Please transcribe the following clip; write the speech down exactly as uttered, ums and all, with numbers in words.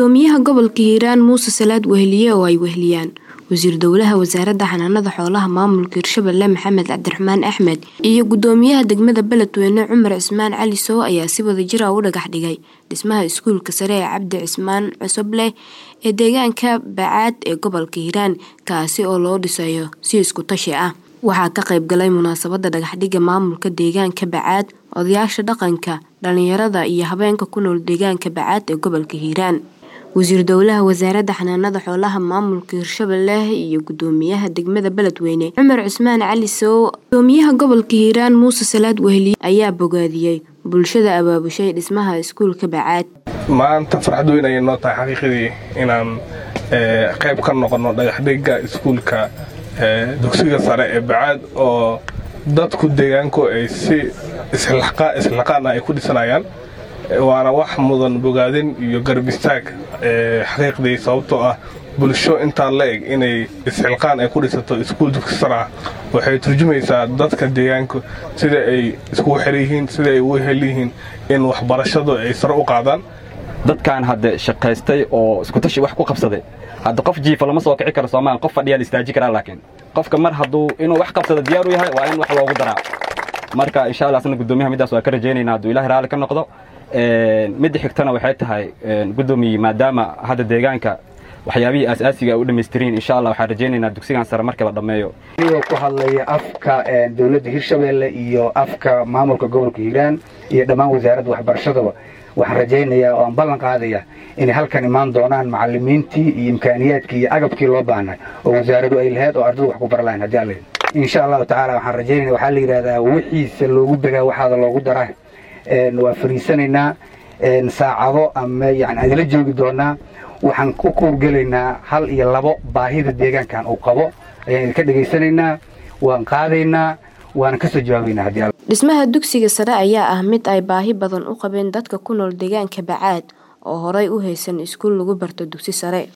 gudoomiyaha gobolka Hiiraan Muuse Salaad Weheliye oo ay weheliyaan wasiir dowlaha wasaaradda xanaanada xoolaha maamulka Hirshabelle Maxamed Cabdiraxmaan Axmed iyo gudoomiyaha degmada Beledweyne Cumar Cismaan Cali Soo ayaa si wada jir ah u dhagax dhigay dhismaha iskuulka sare ee Cabdi Cismaan Cusuble ee deegaanka Bacaad ee gobolka Hiiraan kaasi oo loo dhisayo si isku tashi ah. waxaa ka qayb galay munaasabada dhagax dhiga maamulka deegaanka Bacaad, odayaasha dhaqanka, dhalinyarada iyo habeenka ku nool deegaanka Bacaad ee gobolka Hiiraan. wasiir dowlaha wasaaradda xanaanada xoolaha maamulka Hirshabelle iyo gudoomiyaha degmada Beledweyne Cumar Cismaan Cali Soo. gudoomiyaha gobolka Hiiraan Muuse Salaad Weheliye ayaa bogaadiyay bulshada abaabushay dhismaha iskuulka Bacaad. maanta farxad weyn ayay noo tahay xaqiiqdii inaan qayb ka noqono dhagax dhiga iskuulka dugsiga sare ee Bacaad oo dadku deegaanku ay si islaaqaan ay ku dhisanayaan. waana wax mudan bogaadin iyo garab istaag xaqiiqdii sababtoo ah bulsho inta la eg inay isxilqaan ay ku dhisato iskuul dugsi sare ah waxay turjumaysaa dadka deegaanku sida ay isku xiriyihiin sida ay u heliyihiin in waxbarashadu ay sare u qaadaan. dadkan hadda shaqaystay oo isku tashi wax ku qabsaday hadda qof jiifa lama soo kici karo Soomaaliya qof fadhiya istaaji kara laakiin qofka mar hadduu inuu wax qabsado diyaar u yahay waa in wax loogu daraa. marka insha Allah asna gudoomiyaha midaas waa ka rajaynaynaa hadduu Ilaahay raali ka noqdo. mid xigtana waxay tahay gudoomiye maadaama hadda deegaanka waxyaabihii asaasiga u dhameystireen insha Allah waxaan rajaynaynaa dugsigan sare marka la dhameeyo iyo ku hadlaya afka dawladda Hirshabelle iyo afka maamulka gobolka Hiiraan iyo dhammaan wasaaradda waxbarashada waxaan rajaynayaa oo aan ballan qaadaya in halkan imaan doonaan macallimiintii iyo imkaaniyaadkii iyo agabkii loo baahnaa oo wasaaraddu ay lahayd oo ardaydu wax ku barlaan hadii Allah insha Allah taala waxaan rajaynayaa waxa la yiraahdaa wixiisa loogu dagaa waxa loogu daraa waa fariisanaynaa saacado ama yani adila joogi doonaa waxaan ku kuurgelaynaa hal iyo labo baahida deegaankan uu qabo ayaan ka dhageysanaynaa waan qaadaynaa waan ka soo jawaabaynaa hadii Allah. dhismaha dugsiga sare ayaa ah mid ay baahi badan u qabeen dadka ku nool deegaanka Bacaad oo horay u haysan iskuul lagu barto dugsi sare.